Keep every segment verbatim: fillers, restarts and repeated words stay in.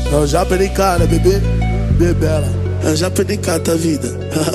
Eu já perdi cara, bebê, bebela. Eu já perdi cara, vida.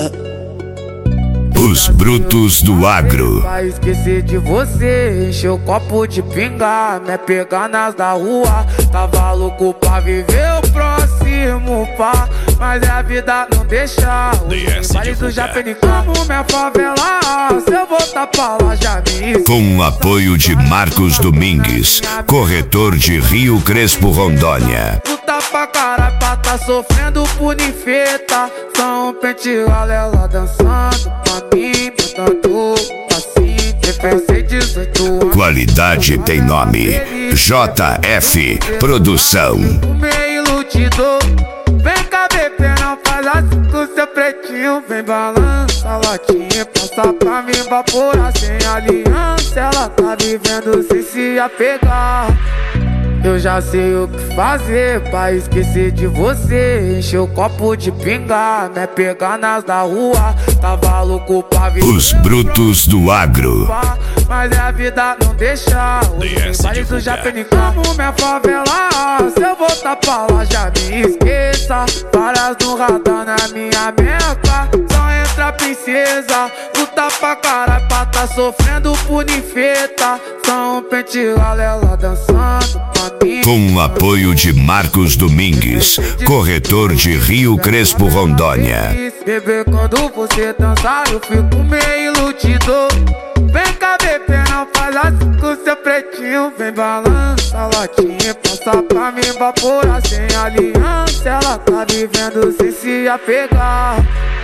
Os brutos do agro. Vai esquecer de você, encher o copo de pinga, me pegar nas da rua. Tava louco pra viver o próximo pá, mas a vida não deixa. Os bares do Japenicamo, minha favela. Se eu voltar pra lá já me... Com o apoio de Marcos Domingues, corretor de Rio Crespo, Rondônia. Luta pra caralho pra tá sofrendo por ninfeta. São pente galela dançando pra mim, botando assim. Pensei dezoito anos. Qualidade tem nome. J F Produção. Meio iludido. Vem cá, bebê, não faz assim com seu pretinho. Vem balança a latinha, passa pra mim vaporar sem aliança. Ela tá vivendo sem se apegar. Eu já sei o que fazer pra esquecer de você. Encher o copo de pinga, me pegar nas da rua. Tava louco pra viver. Os brutos do agro. Mas a vida não deixa. Os bares do Japenicamo, minha favela. Se eu voltar pra lá já me esqueça. Várias no radar na minha meca. Só entra princesa. Luta pra caralho pra tá sofrendo por ninfeta. São pente galela dançando. Com o apoio de Marcos Domingues, corretor de Rio Crespo, Rondônia. Bebê, quando você dançar eu fico meio iludido. Vem cá, bebê, não faz assim com seu pretinho. Vem balança a latinha, passa pra mim vaporar sem aliança. Ela tá vivendo sem se apegar.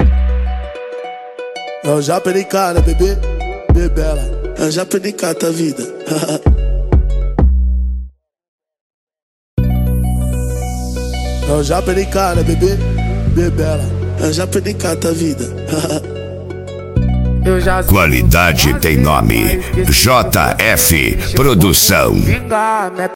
Eu já perdi cara, bebê, bebela. Eu já perdi cara, vida. Eu já perdi cara, bebê, bebela. Eu já perdi cara, vida. Qualidade tem nome. J F Produção.